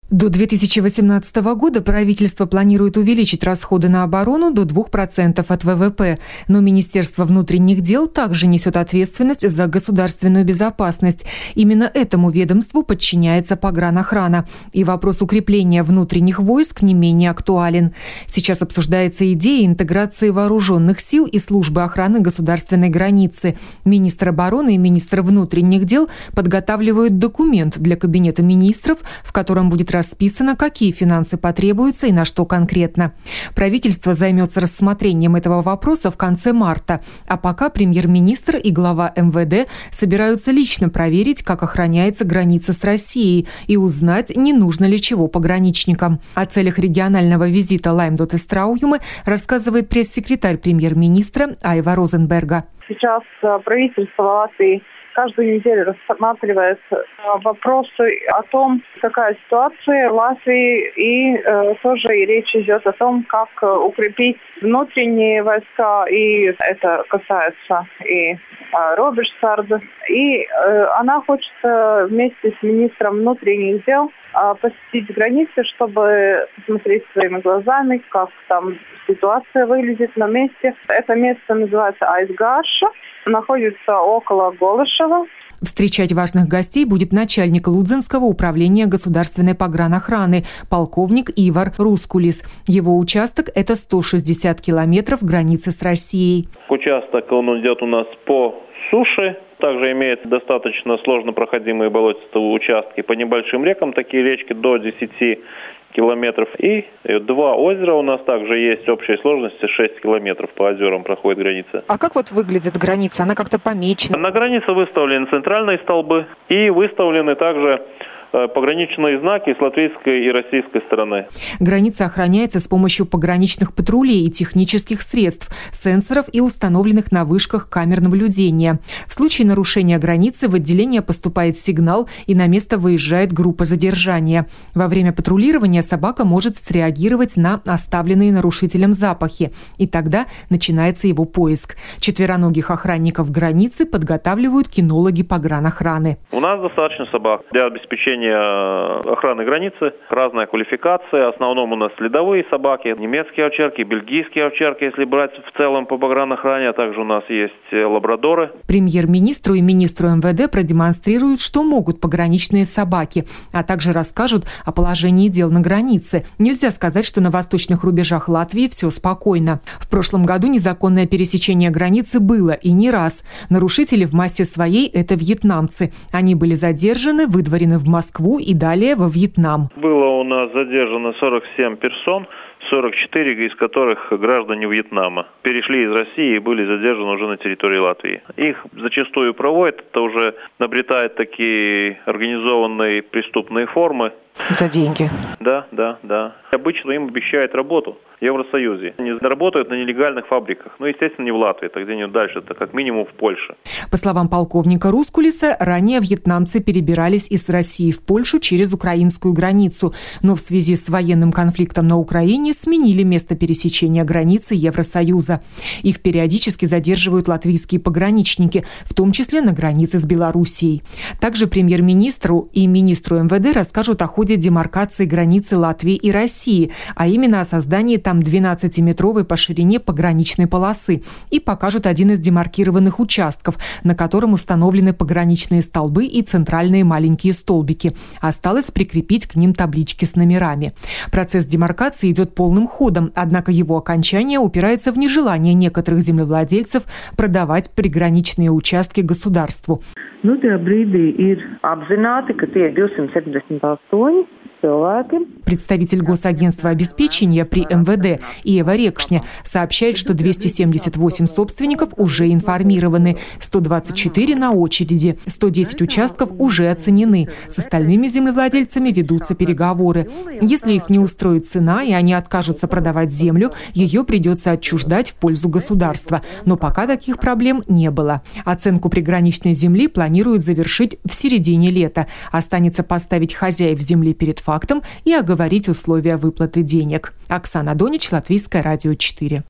До 2018 года правительство планирует увеличить расходы на оборону до 2% от ВВП, но Министерство внутренних дел также несет ответственность за государственную безопасность. Именно этому ведомству подчиняется погранохрана. И вопрос укрепления внутренних войск не менее актуален. Сейчас обсуждается идея интеграции вооруженных сил и службы охраны государственной границы. Министр обороны и министр внутренних дел подготавливают документ для Кабинета министров, в котором будет расписано, какие финансы потребуются и на что конкретно. Правительство займется рассмотрением этого вопроса в конце марта, а пока премьер-министр и глава МВД собираются лично проверить, как охраняется граница с Россией и узнать, не нужно ли чего пограничникам. О целях регионального визита Лаймдот и Страуюмы рассказывает пресс-секретарь премьер-министра Айва Розенберга. Сейчас правительство Латвии каждую неделю рассматривает вопросы о том, какая ситуация в Латвии, и тоже и речь идет о том, как укрепить внутренние войска, и это касается и Роберсарда. И она хочет вместе с министром внутренних дел посетить границы, чтобы посмотреть своими глазами, как там ситуация выглядит на месте. Это место называется Айсгаша, находится около Голышева. Встречать важных гостей будет начальник Лудзенского управления государственной погранохраны, полковник Ивар Рускулис. Его участок – это 160 километров границы с Россией. Участок он идет у нас по суше. Также имеет достаточно сложно проходимые болотистые участки по небольшим рекам, такие речки до 10 километров. И 2 озера у нас также есть, общей сложности 6 километров по озерам проходит граница. А как вот выглядит граница? Она как-то помечена? На границе выставлены центральные столбы и выставлены также пограничные знаки с латвийской и российской стороны. Граница охраняется с помощью пограничных патрулей и технических средств, сенсоров и установленных на вышках камер наблюдения. В случае нарушения границы в отделение поступает сигнал, и на место выезжает группа задержания. Во время патрулирования собака может среагировать на оставленные нарушителем запахи, и тогда начинается его поиск. Четвероногих охранников границы подготавливают кинологи погранохраны. У нас достаточно собак для обеспечения охраны границы, разная квалификация. В основном у нас следовые собаки, немецкие овчарки, бельгийские овчарки, если брать в целом по погранохране, а также у нас есть лабрадоры. Премьер-министру и министру МВД продемонстрируют, что могут пограничные собаки, а также расскажут о положении дел на границе. Нельзя сказать, что на восточных рубежах Латвии все спокойно. В прошлом году незаконное пересечение границы было и не раз. Нарушители в массе своей – это вьетнамцы. Они были задержаны, выдворены в Москву и далее во Вьетнам. Было у нас задержано 47 персон, 44 из которых граждане Вьетнама. Перешли из России и были задержаны уже на территории Латвии. Их зачастую проводят, это уже обретает такие организованные преступные формы. За деньги. Да. Обычно им обещают работу в Евросоюзе. Они работают на нелегальных фабриках. Естественно, не в Латвии, это где-нибудь дальше, это как минимум в Польше. По словам полковника Рускулиса, ранее вьетнамцы перебирались из России в Польшу через украинскую границу, но в связи с военным конфликтом на Украине сменили место пересечения границы Евросоюза. Их периодически задерживают латвийские пограничники, в том числе на границе с Белоруссией. Также премьер-министру и министру МВД расскажут о ходе демаркации границы Латвии и России, а именно о создании там 12-метровой по ширине пограничной полосы, и покажут один из демаркированных участков, на котором установлены пограничные столбы и центральные маленькие столбики. Осталось прикрепить к ним таблички с номерами. Процесс демаркации идет полным ходом, однако его окончание упирается в нежелание некоторых землевладельцев продавать приграничные участки государству. Представитель Госагентства обеспечения при МВД Ева Рекшня сообщает, что 278 собственников уже информированы, 124 на очереди, 110 участков уже оценены. С остальными землевладельцами ведутся переговоры. Если их не устроит цена и они откажутся продавать землю, ее придется отчуждать в пользу государства. Но пока таких проблем не было. Оценку приграничной земли планируют завершить в середине лета. Останется поставить хозяев земли перед фактом и оговорить условия выплаты денег. Оксана Донич, Латвийское радио 4.